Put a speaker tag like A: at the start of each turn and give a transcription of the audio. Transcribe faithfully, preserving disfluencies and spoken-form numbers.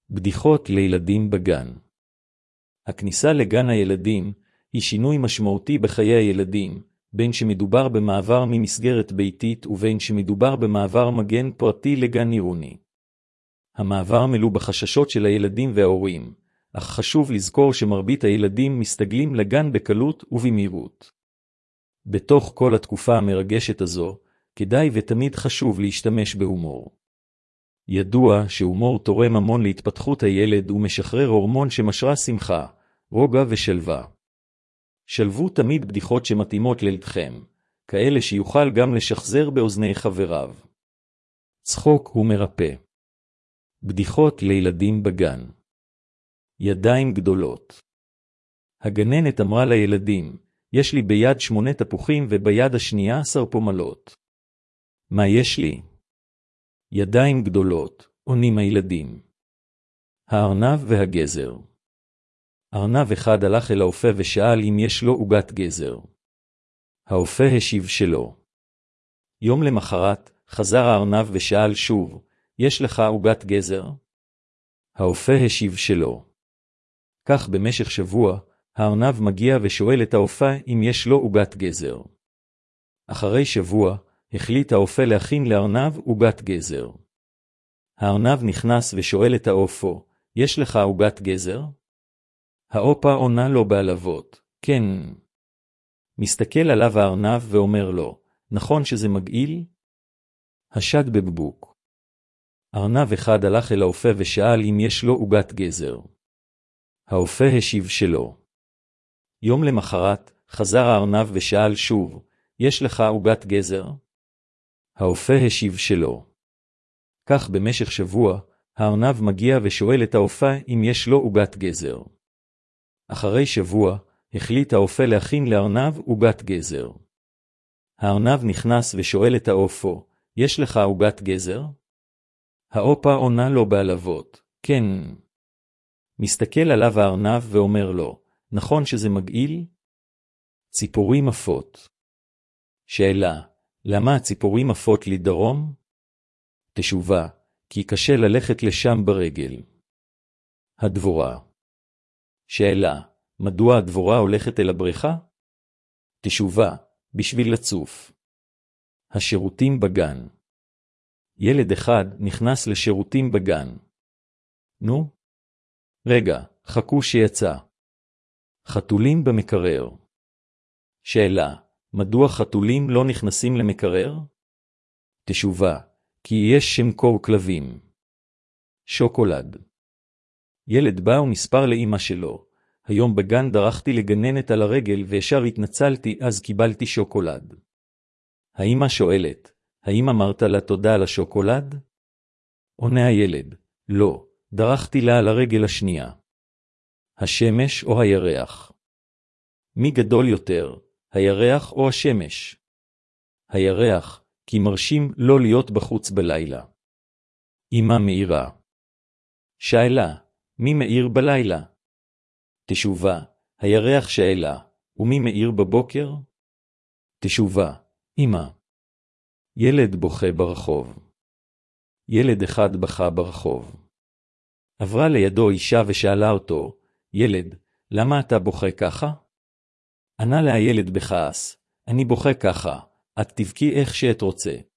A: בדיחות לילדים בגן. הכניסה לגן הילדים היא שינוי משמעותי בחיי הילדים, בין שמדובר במעבר ממסגרת ביתית ובין שמדובר במעבר מגן פרטי לגן עירוני. המעבר מלוא בחששות של הילדים וההורים, אך חשוב לזכור שמרבית הילדים מסתגלים לגן בקלות ובמהירות. בתוך כל התקופה המרגשת הזו, כדאי ותמיד חשוב להשתמש בהומור. ידוע שהומור תורם המון להתפתחות הילד ומשחרר הורמון שמשרה שמחה, רוגע ושלווה. שלבו תמיד בדיחות שמתאימות לילדכם, כאלה שיוכל גם לשחזר באוזני חבריו. צחוק הוא מרפא. בדיחות לילדים בגן. ידיים גדולות. הגננת אמרה לילדים, יש לי ביד שמונה תפוחים וביד השנייה עשר פומלות. מה יש לי? ידיים גדולות, עונים הילדים. הארנב והגזר. ארנב אחד הלך אל האופה ושאל אם יש לו עוגת גזר. האופה השיב שלא. יום למחרת חזר הארנב ושאל שוב, יש לך עוגת גזר? האופה השיב שלא. כך במשך שבוע, הארנב מגיע ושואל את האופה אם יש לו עוגת גזר. אחרי שבוע, החליט האופה להכין לארנב עוגת גזר. הארנב נכנס ושואל את האופו, יש לך עוגת גזר? האופה עונה לו בעלבות, כן. מסתכל עליו הארנב ואומר לו, נכון שזה מגעיל? השד בבקבוק. ארנב אחד הלך אל האופה ושאל אם יש לו עוגת גזר. האופה השיב שלא. יום למחרת חזר הארנב ושאל שוב, יש לך עוגת גזר? האופה השיב שלא. כך במשך שבוע, הארנב מגיע ושואל את האופה אם יש לו עוגת גזר. אחרי שבוע, החליט האופה להכין לארנב עוגת גזר. הארנב נכנס ושואל את האופו, יש לך עוגת גזר? האופה עונה לו בעלבות, כן. מסתכל עליו הארנב ואומר לו, נכון שזה מגעיל? ציפורים עפות. שאלה, למה הציפורים עפות לדרום? תשובה, כי קשה ללכת לשם ברגל. הדבורה. שאלה, מדוע הדבורה הולכת אל הבריכה? תשובה, בשביל לצוף. השירותים בגן. ילד אחד נכנס לשירותים בגן. נו? רגע, חכו שיצא. חתולים במקרר. שאלה, מדוע חתולים לא נכנסים למקרר? תשובה, כי יש שם קור כלבים. שוקולד. ילד בא ומספר לאמא שלו, היום בגן דרכתי לגננת על הרגל וישר התנצלתי אז קיבלתי שוקולד. האמא שואלת, האם אמרת לה תודה על השוקולד? עונה הילד, לא, דרכתי לה על הרגל השנייה. השמש או הירח? מי גדול יותר, הירח או השמש? הירח, כי מרשים לא להיות בחוץ בלילה. אמא מאירה. שאלה, מי מאיר בלילה? תשובה, הירח שאלה, ומי מאיר בבוקר? תשובה, אמא. ילד בוכה ברחוב. ילד אחד בכה ברחוב. עברה לידו אישה ושאלה אותו, ילד, למה אתה בוכה ככה? ענה לה הילד בכעס, אני בוכה ככה, את תבכי איך שאת רוצה.